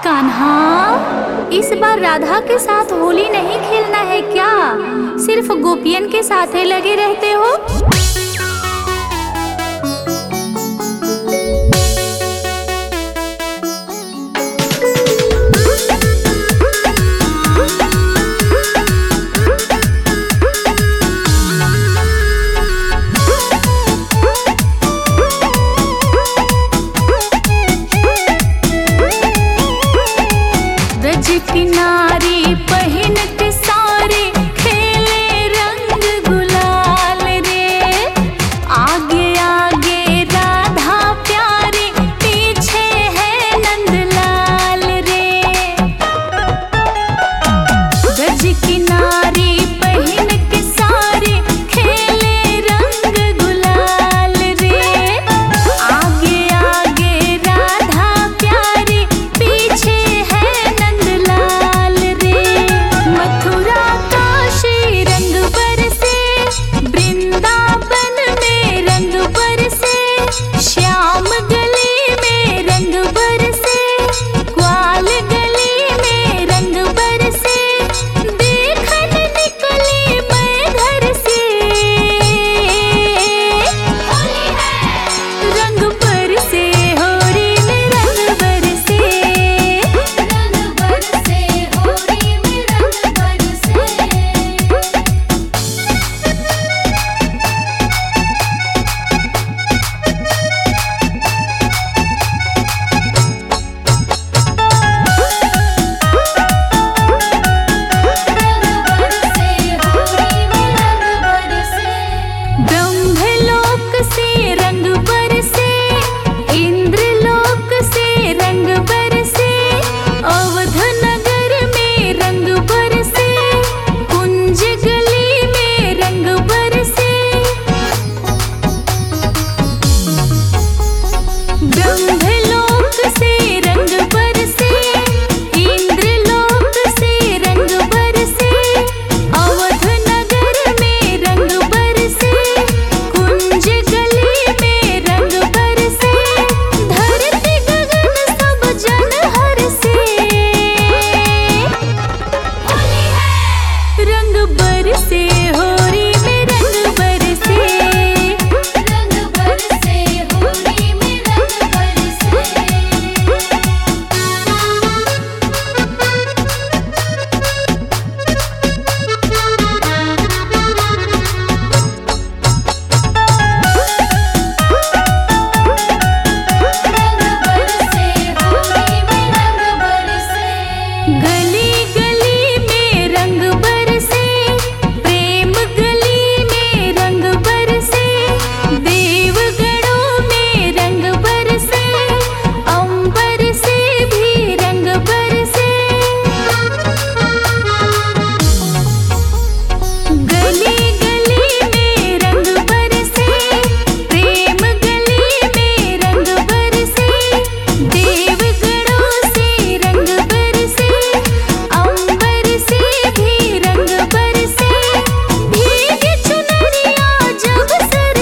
कान्हा, इस बार राधा के साथ होली नहीं खेलना है क्या? सिर्फ गोपियन के साथ ही लगे रहते हो। किनारी पहन के सारे खेले रंग गुलाल रे, आगे आगे राधा प्यारी, पीछे है नंदलाल रे। ब्रज किनारी पहन के सारे खेले रंग गुलाल रे, आगे आगे राधा प्यारी, पीछे है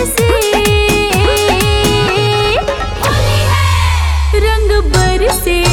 रंग बरसे।